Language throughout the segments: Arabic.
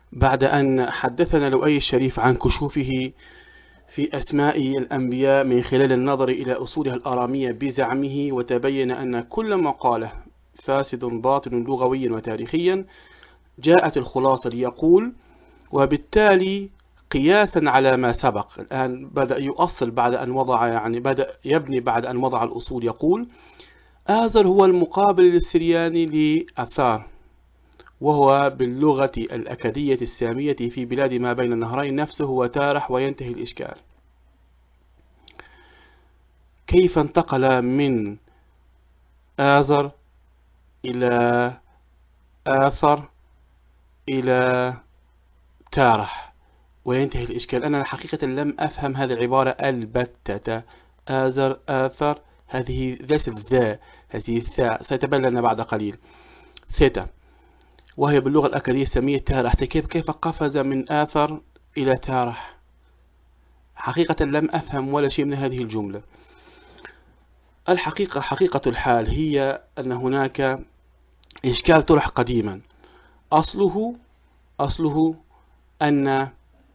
بعد أن حدثنا لؤي الشريف عن كشوفه في أسماء الأنبياء من خلال النظر إلى أصولها الآرامية بزعمه، وتبين أن كل ما قاله فاسد باطل لغويا وتاريخيا، جاءت الخلاصة ليقول: وبالتالي قياسا على ما سبق، الآن بدأ يؤصل بعد أن وضع، يعني بدأ يبني بعد أن وضع الأصول، يقول: آزر هو المقابل للسرياني لأثار، وهو باللغة الأكدية السامية في بلاد ما بين النهرين نفسه هو تارح، وينتهي الإشكال. كيف انتقل من آزر إلى آثر إلى تارح وينتهي الإشكال؟ أنا حقيقة لم أفهم هذه العبارة البتة. آزر، آثر، هذه ليست ذا، هذه الثاء، سيتبين لنا بعد قليل. ثيتا، وهي باللغة الأكادية السامية تارح. كيف قفز من آثر إلى تارح؟ حقيقة لم أفهم ولا شيء من هذه الجملة. الحقيقة، حقيقة الحال هي أن هناك إشكال طرح قديما، أصله أن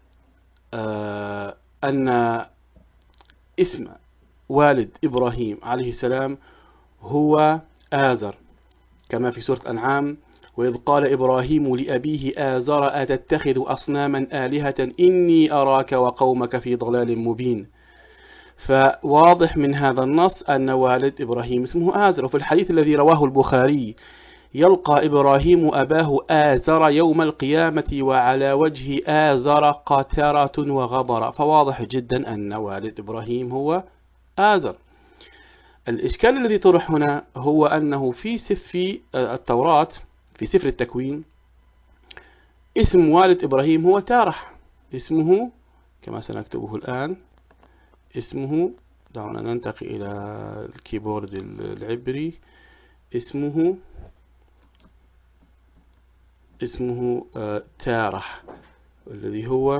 اسم والد إبراهيم عليه السلام هو آزر، كما في سورة الأنعام: وإذ قال إبراهيم لأبيه آزر أتتخذ أصناما آلهة إني أراك وقومك في ضلال مبين. فواضح من هذا النص أن والد إبراهيم اسمه آزر. وفي الحديث الذي رواه البخاري: يلقى إبراهيم أباه آزر يوم القيامة وعلى وجه آزر قترة وغبرة. فواضح جدا أن والد إبراهيم هو آزر. الإشكال الذي طرح هنا هو أنه في سفر التوراة، في سفر التكوين، اسم والد إبراهيم هو تارح. اسمه كما سنكتبه الآن، اسمه، دعونا ننتقل إلى الكيبورد العبري، اسمه تارح، الذي هو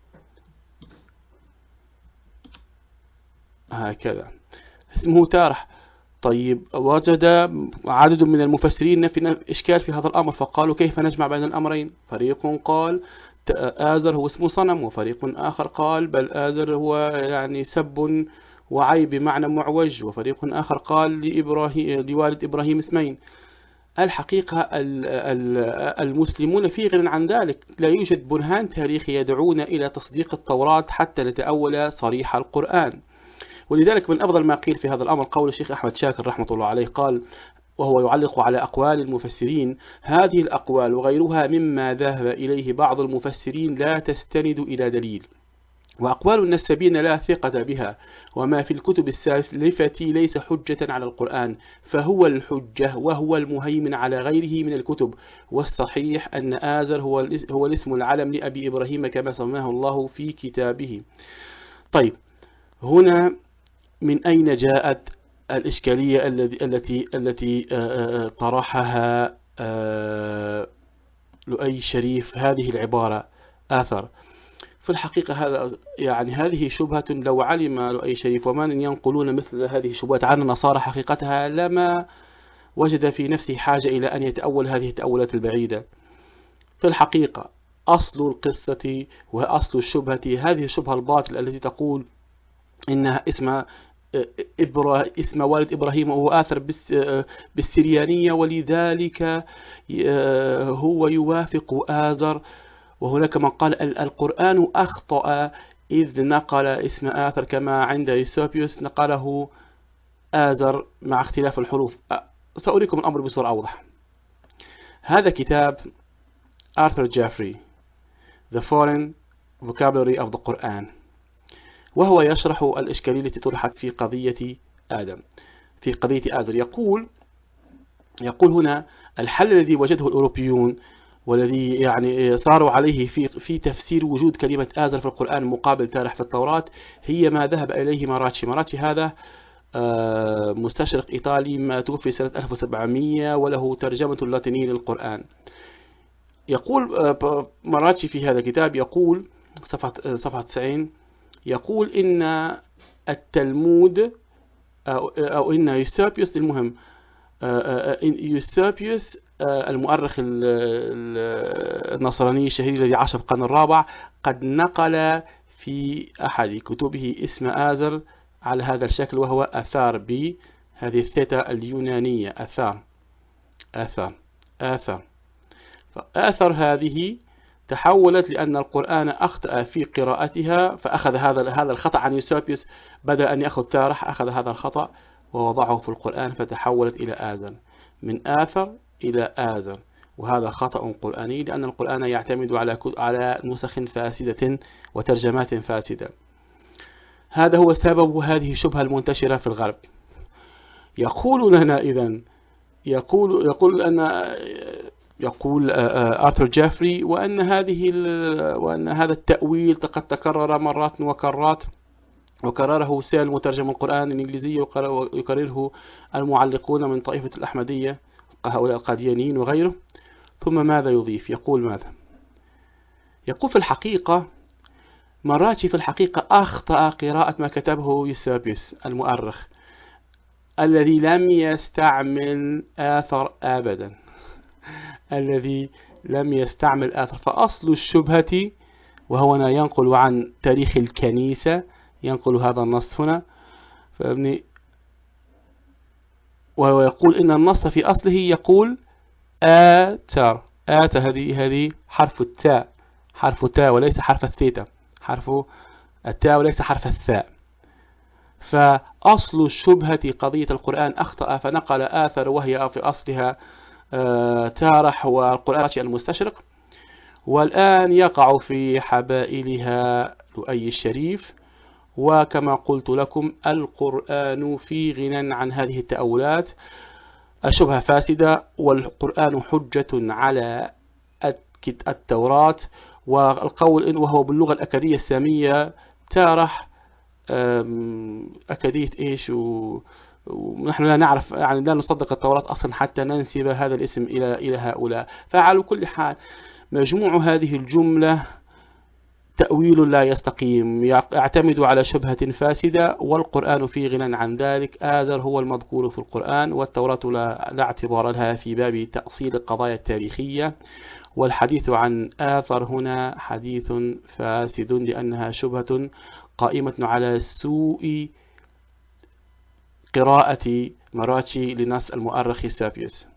هكذا، اسمه تارح. طيب، وجد عدد من المفسرين في إشكال في هذا الأمر، فقالوا: كيف نجمع بين الأمرين؟ فريق قال آزر هو اسم صنم، وفريق آخر قال بل آزر هو يعني سب وعيب بمعنى معوج، وفريق آخر قال لوالد إبراهيم اسمين. الحقيقة المسلمون في غنى عن ذلك، لا يوجد برهان تاريخي يدعونا إلى تصديق التوراة حتى نتأول صريح القرآن. ولذلك من أفضل ما قيل في هذا الأمر قول الشيخ أحمد شاكر رحمة الله عليه، قال وهو يعلق على أقوال المفسرين: هذه الأقوال وغيرها مما ذهب إليه بعض المفسرين لا تستند إلى دليل، وأقوال النسابين لا ثقة بها، وما في الكتب السالفة ليس حجة على القرآن، فهو الحجة وهو المهيمن على غيره من الكتب. والصحيح أن آزر هو الاسم العلم لأبي إبراهيم كما سماه الله في كتابه. طيب، هنا من أين جاءت الإشكالية التي طرحها لؤي الشريف؟ هذه العبارة آثر. في الحقيقة هذه شبهة لو علم لؤي الشريف ومن ينقلون مثل هذه الشبهات عن النصارى حقيقتها لما وجد في نفسه حاجة إلى أن يتأول هذه التأولات البعيدة. في الحقيقة أصل القصة وأصل الشبهة هذه الشبهة الباطلة التي تقول إن اسم والد إبراهيم هو آثر بالسريانية، ولذلك هو يوافق آزر. وهناك من قال القرآن أخطأ إذ نقل اسم آثر كما عند يوسوبيوس نقله آزر مع اختلاف الحروف. سأريكم الأمر بصورة أوضح. هذا كتاب آرثر جافري The Foreign Vocabulary of the Quran، وهو يشرح الإشكالية التي طرحت في قضية آزر. يقول هنا: الحل الذي وجده الأوروبيون والذي يعني صاروا عليه في تفسير وجود كلمة آزر في القرآن مقابل تارح في التوراة هي ما ذهب إليه ماراتشي. هذا مستشرق إيطالي ما توفي سنة 1700 وله ترجمة اللاتينية للقرآن. يقول ماراتشي في هذا الكتاب، يقول صفحة 90، يقول إن التلمود أو إن يوسوبيوس، المهم يوسوبيوس المؤرخ النصراني الشهير الذي عاش في القرن الرابع قد نقل في أحد كتبه اسم آزر على هذا الشكل، وهو أثار بهذه الثيتا اليونانية، آثار. فآثر هذه تحولت لأن القرآن أخطأ في قراءتها، فأخذ هذا الخطأ عن يوسابيوس، بدل أن يأخذ تارح أخذ هذا الخطأ ووضعه في القرآن، فتحولت إلى آزر، من آثر إلى آزر. وهذا خطأ قرآني، لأن القرآن يعتمد على نسخ فاسدة وترجمات فاسدة. هذا هو سبب هذه الشبهة المنتشرة في الغرب. يقول لنا إذن يقول آرثر جيفري وأن هذا التأويل قد تكرر مرات وكرات، وكرره سيل مترجم القرآن الإنجليزي، ويكرره المعلقون من طائفة الأحمدية، هؤلاء القاديانيين وغيره. ثم ماذا يضيف؟ يقول في الحقيقة مراتي في الحقيقة أخطأ قراءة ما كتبه يوسابيوس المؤرخ، الذي لم يستعمل آثر أبدا، فأصل الشبهة، وهو هنا ينقل عن تاريخ الكنيسة، ينقل هذا النص هنا، وهو يقول إن النص في أصله يقول آتر. هذه حرف التاء وليس حرف الثيتا، حرف التاء وليس حرف الثاء. فأصل الشبهة قضية القرآن أخطأ فنقل آثر، وهي في أصلها تارح والقرآن المستشرق، والآن يقع في حبائلها لؤي الشريف. وكما قلت لكم القرآن في غنى عن هذه التأولات، الشبهة فاسدة، والقرآن حجة على التوراة. والقول وهو باللغة الأكادية السامية تارح أكادية إيش، ونحن لا نعرف، يعني لا نصدق التوراة أصلا حتى ننسب هذا الاسم إلى هؤلاء. فعلى كل حال مجموع هذه الجملة تأويل لا يستقيم، يعتمد على شبهة فاسدة، والقرآن في غنى عن ذلك. آزر هو المذكور في القرآن، والتوراة لا اعتبار لها في باب تأصيل القضايا التاريخية. والحديث عن آثر هنا حديث فاسد، لأنها شبهة قائمة على سوء قراءة مراتي لنص المؤرخ يوسابيوس.